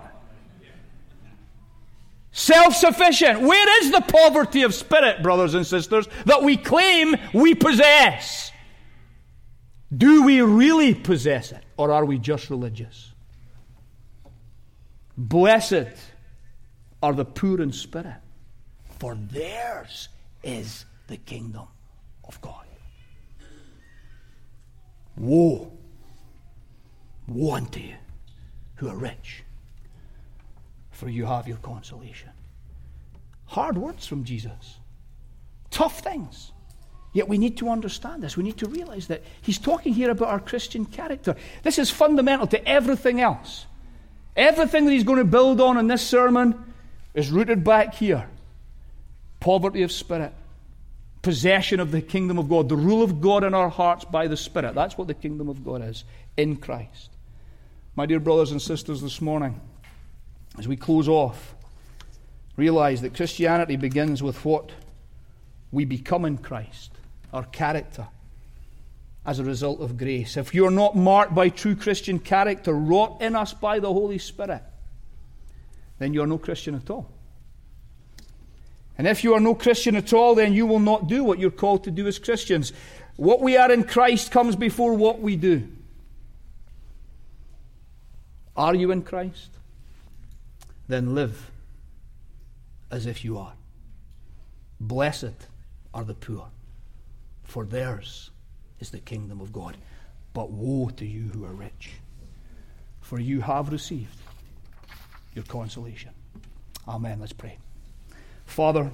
Self-sufficient. Where is the poverty of spirit, brothers and sisters, that we claim we possess? Do we really possess it, or are we just religious? Blessed are the poor in spirit, for theirs is the kingdom of God. Woe unto you who are rich, for you have your consolation. Hard words from Jesus. Tough things. Yet we need to understand this. We need to realize that He's talking here about our Christian character. This is fundamental to everything else. Everything that He's going to build on in this sermon is rooted back here. Poverty of spirit. Possession of the kingdom of God. The rule of God in our hearts by the Spirit. That's what the kingdom of God is in Christ. My dear brothers and sisters, this morning, as we close off, realize that Christianity begins with what we become in Christ. Our character. As a result of grace. If you're not marked by true Christian character wrought in us by the Holy Spirit, then you're no Christian at all. And if you are no Christian at all, then you will not do what you're called to do as Christians. What we are in Christ comes before what we do. Are you in Christ? Then live as if you are. Blessed are the poor, for theirs is the kingdom of God. But woe to you who are rich, for you have received your consolation. Amen. Let's pray. Father,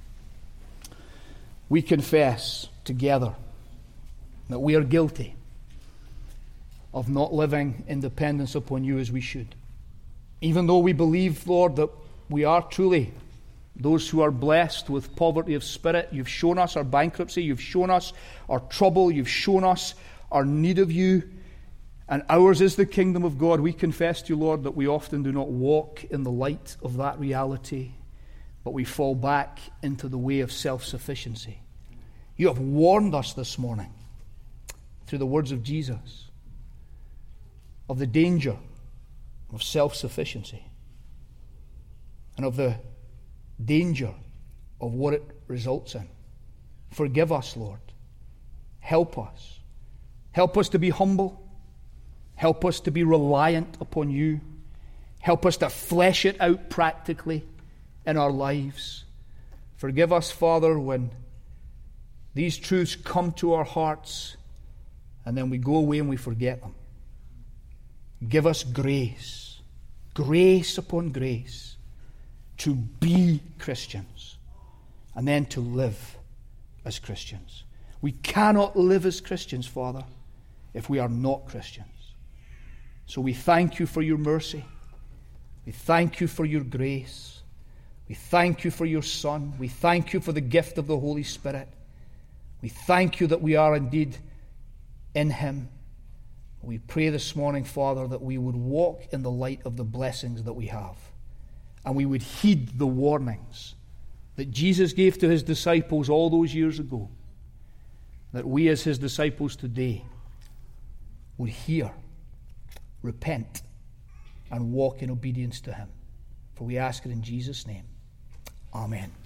we confess together that we are guilty of not living in dependence upon you as we should. Even though we believe, Lord, that we are truly those who are blessed with poverty of spirit. You've shown us our bankruptcy. You've shown us our trouble. You've shown us our need of you. And ours is the kingdom of God. We confess to you, Lord, that we often do not walk in the light of that reality, but we fall back into the way of self-sufficiency. You have warned us this morning through the words of Jesus of the danger of self-sufficiency and of the danger of what it results in. Forgive us, Lord. Help us. Help us to be humble. Help us to be reliant upon you. Help us to flesh it out practically in our lives. Forgive us, Father, when these truths come to our hearts and then we go away and we forget them. Give us grace, grace upon grace, to be Christians and then to live as Christians. We cannot live as Christians, Father, if we are not Christians. So we thank you for your mercy. We thank you for your grace. We thank you for your Son. We thank you for the gift of the Holy Spirit. We thank you that we are indeed in him. We pray this morning, Father, that we would walk in the light of the blessings that we have. And we would heed the warnings that Jesus gave to his disciples all those years ago. That we as his disciples today would hear, repent, and walk in obedience to him. For we ask it in Jesus' name. Amen.